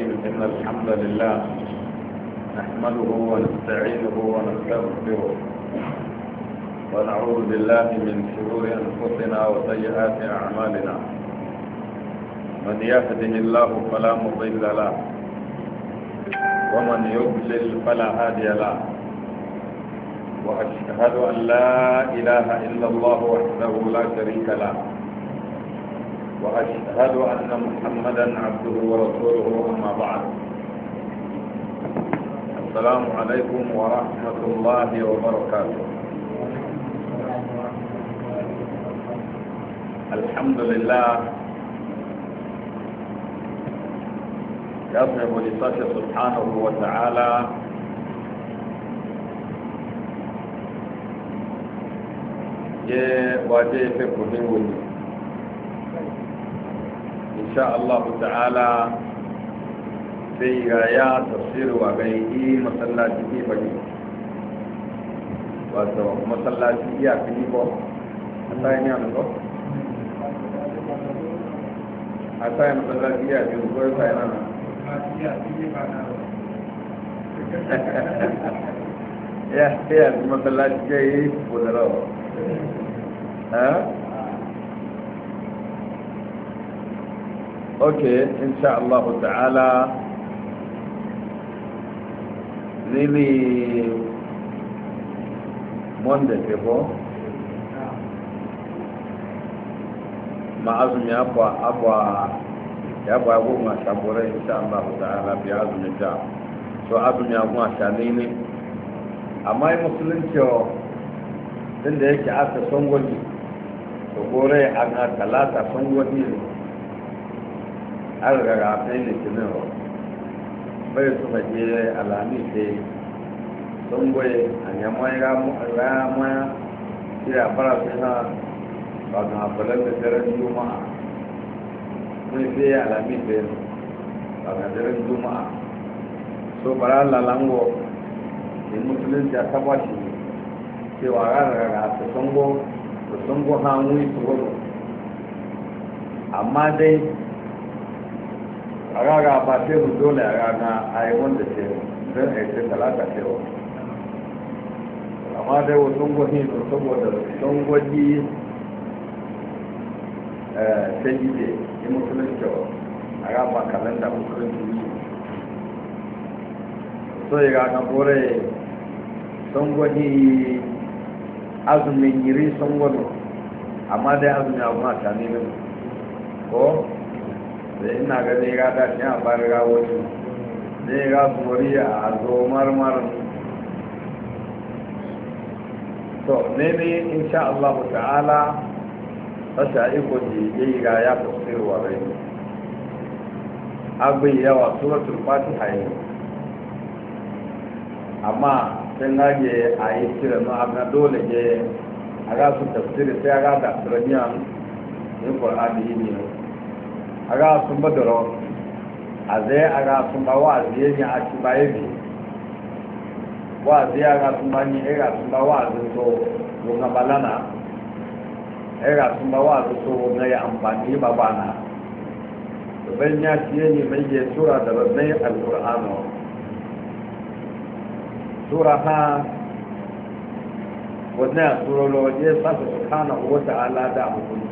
الرحيم إن الحمد لله نحمده ونستعينه ونستغفره ونعوذ بالله من شرور أنفسنا وسيئات أعمالنا من يهده الله فلا مضل له ومن يضلل فلا هادي له وأشهد أن لا إله إلا الله وحده لا شريك له وأشهد أن محمدا عبده ورسوله أما بعد السلام عليكم ورحمة الله وبركاته الحمد لله يصنع لصاحب سبحانه وتعالى واجه في كل إن شاء الله تعالى في غاية تفسير وغيره مسلاتي بني واتو مسلاتي يا كنيبو أتاي نيانو أتاي مسلاتي يا كنيبو أتاي نانا يا مسلاتي يا بودرو ها اوكي ان شاء الله تعالى نيلي مونده كيفو ما أظن يابوا ما شابوره إن شاء الله تعالى بأظن جاء سو أظن يابوا شانيني أما المسلمين شو din da yake aka son gwani to gore an ga talata son gwani ne an gaga kai ne kinin bai su faje alami sai son gwaye a yamma ya rama ya fara suna ba ga hafalar da daren juma'a mun sai alami sai ba ga daren juma'a so bara lalango in musulunci a taba shi cewa rarraga ta sango hannu yi tsoro amma dai a raga ba sai mu dole a raga a yi wanda ce don a yi ce talata cewa amma dai wa sango ne saboda sangoji ta gide yi musulunci a raba kalanda musulunci so yi raga kore sangoji azumin yiri sun gwado amma dai azumin abu ma tani ne ko da ina ga zai ga dashi a bari ga wani zai ga tsori a zo marmar to ne insha Allah ta'ala tasha iko ji yayi ga ya tafsirwa rai abin yawa suratul fatiha ne amma sai nage a yi cire na abin dole ke a ga su tafsiri sai a ga da turaniyan yin ƙwararri yi ne a ga sun badaro a zai a ga sun ba wa'azi yi a ci baye ne wa'azi a ga sun ba ni a ga sun ba wa'azi so wunga balana a ga sun ba wa'azi so wunga ya amfani ba bana ban ya ciye ne mai yi tura da rabin al-ƙur'anu sura ha wannan surolo je sasa subhanahu wa ta'ala da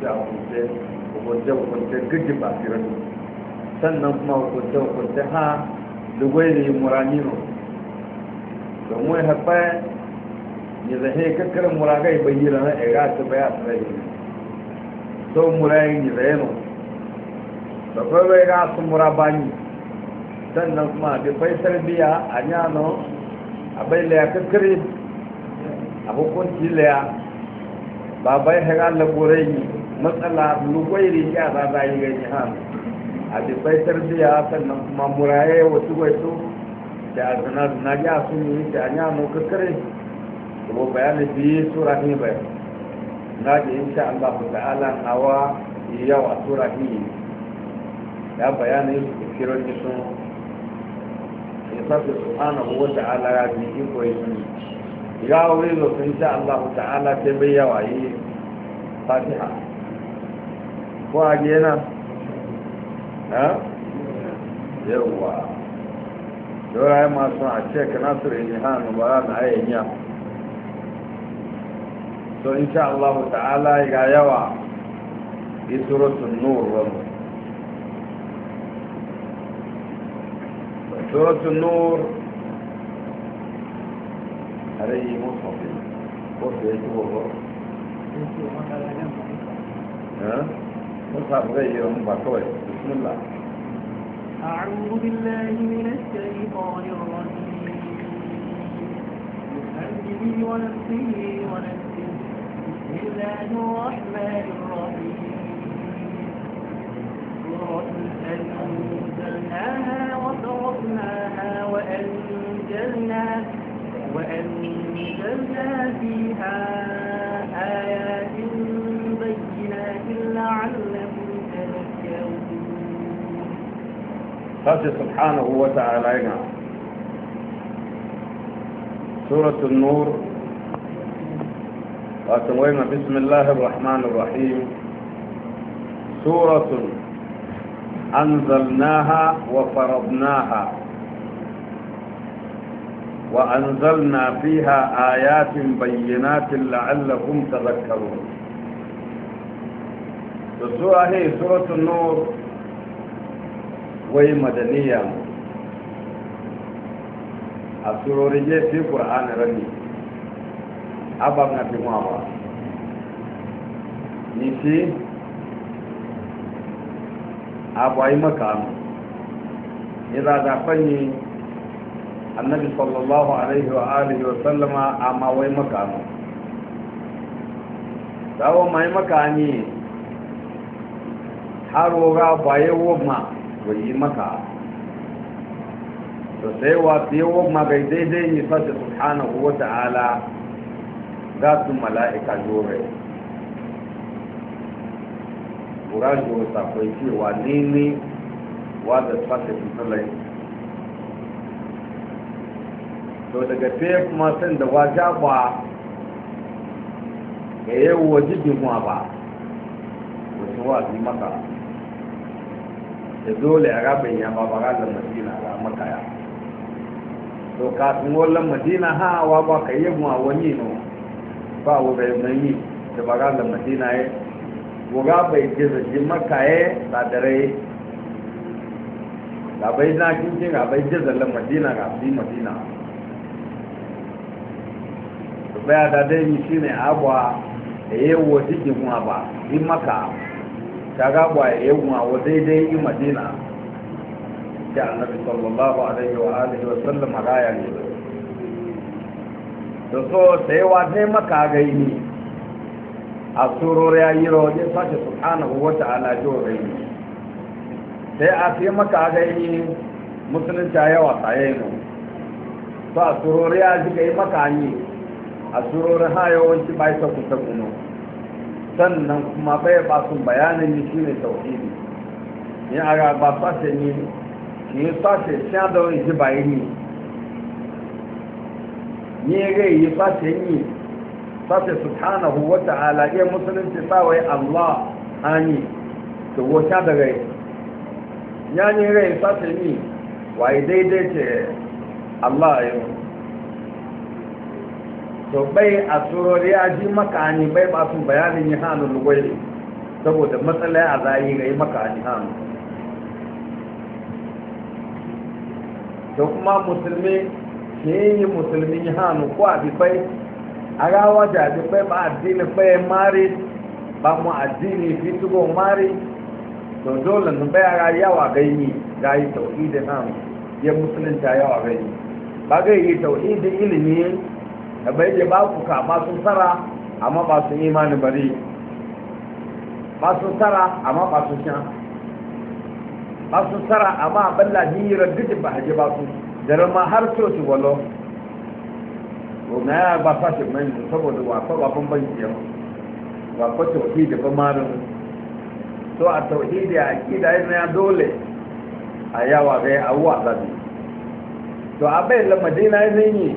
hukunce gaji ba firan sannan kuma hukunce ha lugwai ne muranino don wai haɓa ya zahe kakkar muragai bayyana na era ta baya su rai so murayin ya zahe no da kawai ga su murabani sannan kuma da faisar biya a yano abai laya kakkare a hukunci laya ba bai hira laborai matsala lugwai rikiya za za yi gani hannu a bai tarbiya sannan kuma muraye wasu gwaito da azana ya sun yi da an yamo kakkare kuma bayanin biyu sura ne bai na ji insha Allah ta'ala hawa yawa sura ne ya bayanin su kiran sun subhanahu wa ta'ala ya ji iko yi ya wuri zo insha Allah ta'ala sai bai yawa yi fatiha ko a gena ha yawwa yawa masu a ce ka nasiru ilhanu ba na ayyanya so insha Allah ta'ala ga yawa yi suratun nur wani suratun nur a rai yi musafi ko su yake gogo musafi zai yi wani ba kawai bismillah أعوذ بالله من الشيطان الرجيم من همزه ونفسه ونفسه بسم الله الرحمن الرحيم سورة أنزلناها وفرضناها وأنزلنا فيها آيات بينات لعلكم تذكرون. قال سبحانه وتعالى سورة النور وتنوينا بسم الله الرحمن الرحيم سورة أنزلناها وفرضناها وأنزلنا فيها آيات بينات لعلكم تذكرون. السورة هي سورة النور وهي مدنية السورة في القرآن رني أبغى في ماما نسي أبغى مكان إذا دفني النبي صلى الله عليه وآله وسلم أما وي مكان دعوة ما مكاني حروغا بايوما وي مكان to sai wa biyo magai daidai ne fata subhanahu wa ta'ala za su mala'ika jore ƙurashi wata kwai cewa ne wadda fata tutulai to daga fiye kuma sun da waja ba ga yi wajibin ba wasu wazi maka da dole a rabin ya ba da madina ga makaya to kafin wallan madina hawa ba ka yi ma wani no ba wuga mai yi da ba da madina ya wuga bai ce da shi makaye sadare ga bai na kinkin ga bai ce da madina ga fi madina to baya da dai ni shine abwa da yi wa cikin kuma ba in maka ta gaba ya yi wa daidai in madina da annabi sallallahu alaihi wa alihi wa sallam raya ne to so sai wa sai maka gaini a surori ayi roje sace subhanahu wa ta'ala jo gaini sai a sai maka gaini musulunci yawa tsaye ne to a surori ya ji gai maka ni a surori ha yawanci bai ta kusa kuno sannan kuma bai ba sun bayanin ni shine tauhidi ni aga ba sace ni ni sase shadow yi bayi ni ga yi sase ni sase subhanahu wa ta'ala ya musulunci sawai Allah ani to wata daga ya ni ga yi sase ni wai daidai ce Allah ya to bai a surori ya ji makani bai ba su bayanin yi hannun lugwai saboda matsala a zai ga yi makani hannu da kuma musulmi ke yi musulmi hannu ko a bifai a rawa da bifai ba addini bayan mari ba mu addini fitugo mari to dole nun bayara yawa gaini ga yi tauhidin hannu ya musulunta yawa gaini ba ga yi tauhidin ilimi da bai je ba ku kama sun tsara amma ba su imani bari ba su tsara amma ba su shan ba su tsara amma abin lahirar duk ba haji ba su da ma har coci walo ko na ya ba fashe mai saboda wafa ba bambanci yau wafa tauhidi ba marin to a tauhidi a akida yana dole a yawa gai a wuwa zabi to a bai la madina ya zai yi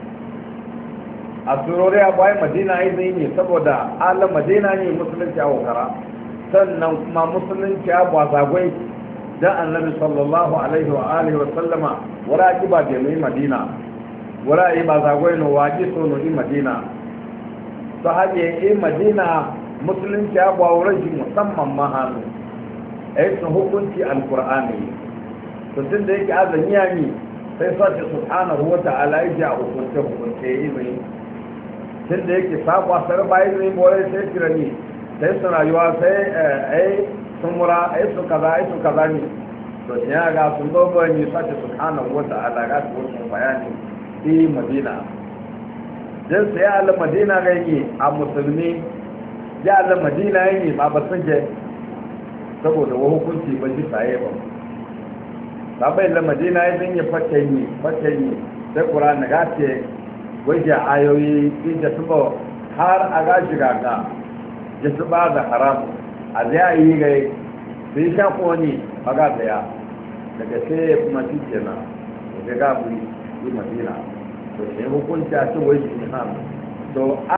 a turori a bayan madina ya zai yi saboda ala madina ne musulunci a wakara sannan kuma musulunci a ba zagwai dan annabi sallallahu alaihi wa alihi wa sallama wara ki ba da mai madina wara yi ba zagwai no waji so no in madina to haje in madina musulunci ya ba wurin shi musamman ma hannu ai sun hukunci alqur'ani to tun da yake azaniya ne sai sace subhanahu wa ta'ala ya hukunce hukunce izini tun da yake sakwa sarba izini bore sai tirani sai su rayuwa sai ai sun mura ai su kaza ne to shi ya ga sun dogo ne sace subhanahu wa ta'ala ga su wasu bayani fi madina dan sai al madina ga yi a musulmi ya al madina yi ba ba sun je saboda wa hukunci ba ji saye ba sabai la madina ya zan yi fatanyi sai qur'ani ga ce waje ayoyi inda su ba har a ga shiga ga ji su ba da haram a zai yi ga sai sha koni a ga daya daga sai kuma shi kenan daga ga bu yi madina to sai hukunci a ce wai shi ne to